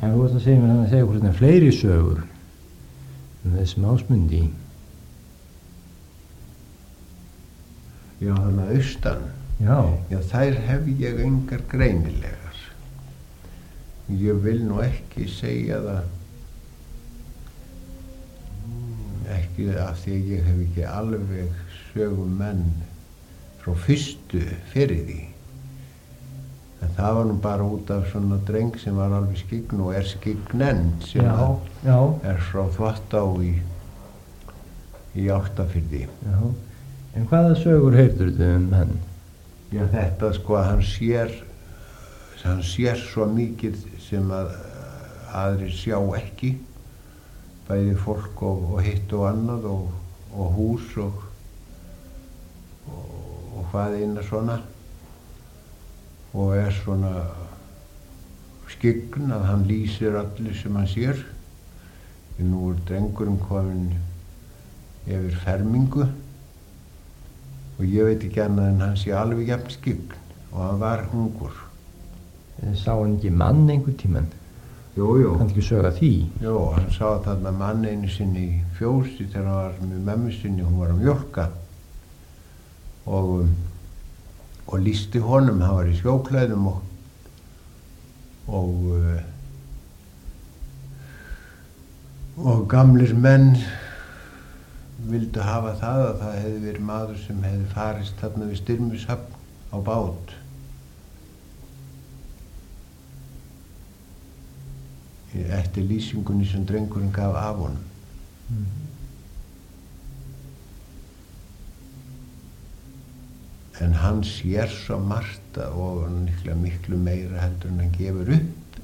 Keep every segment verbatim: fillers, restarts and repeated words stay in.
En þú veist að segja mér hann að segja hvort það fleiri sögur um þessum Ásmundi. Já, þannig að austan. Já. Já, þær hef ég engar greinilegar. Ég vil nú ekki segja það, ekki af því að ég hef ekki alveg sögum menn frá fyrstu fyrir því. En það var nú bara út af svona dreng sem var alveg skyggn og er skyggnen sem Já, já. er frá Þvottá í, í Álftafirði. Já. En hvaða sögur heyrðurðu um hann? Já, þetta sko að hann sér, hann sér svo mikið sem að aðrir sjá ekki, bæði fólk og, og hitt og annað og, og hús og, og, og hvað eina svona, og er svona skyggn að hann lýsir allir sem hann sér. Nú er drengurinn kominn yfir fermingu og ég veit ekki annað en hann sé alveg jafn skyggn og hann var ungur. Sá hann ekki mann einhvern tímann? Jú, jú. Kanntu ekki söga því? Jú, hann sá þarna mann einu sinni í fjósi þegar hann var með mömmu sinni, hún var að mjólka og, og lýsti honum, hann var í sjóklæðum og, og, og gamlir menn vildu hafa það að það hefði verið maður sem hefði farist þarna við Styrmishöfn á bát. Eftir lýsingunni sem drengurinn gaf af honum. Mm. En hann sér svo margt og miklu, miklu meira heldur en hann gefur upp.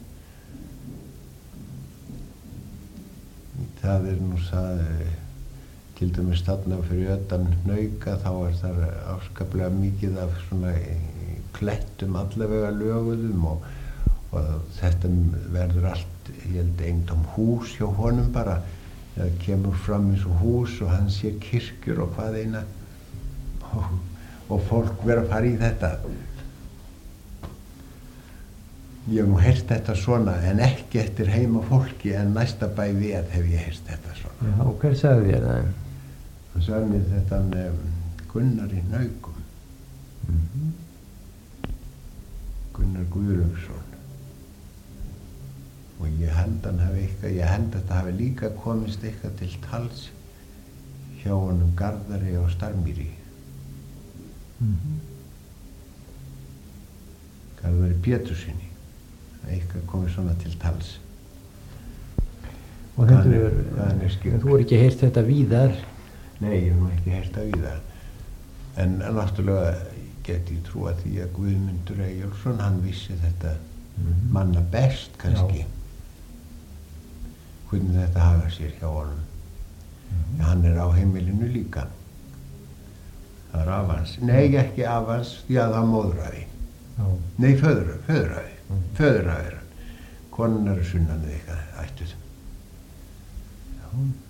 Það er nú það, til dæmis þarna fyrir utan Hnauka, þá er þar afskaplega mikið af svona klettum allavega löguðum og, og þetta verður allt, ég held, eintóm hús hjá honum bara. Það kemur fram eins og hús og hann sér kirkjur og hvað eina og, og fólk verður að fara í þetta. Ég hef nú heyrt þetta svona en ekki eftir heima fólki en næsta bæ við hef ég heyrt þetta svona. Já, hver sagði þér það? Hann sagði mér þetta um, Gunnar í Hnaukum. Mm-hmm. Gunnar Guðlaugsson. Og ég held hann hafi eitthvað, ég held að þetta hafi líka komist eitthvað til tals hjá honum Garðari á Starmýri. Mm-hmm. Garðari Pétursinni. Eitthvað komið svona til tals. Og þetta er, er, er þú voru ekki heyrt þetta víðar? Nei, ég hef nú ekki heyrt það víðar. En náttúrulega get ég trúa því að Guðmundur Eyjólfsson, hann vissi þetta mm-hmm. manna best kannski. Já. Hvernig þetta hafa sér hjá honum. Mm-hmm. Hann er á heimilinu líka. Það er afans. Nei, ekki afans, já það er móðurafi. Já. Nei, föður, föðurafi. Mm-hmm. Föðurafi er hann. Konan er sunnan eða eitthvað ættuð. Já.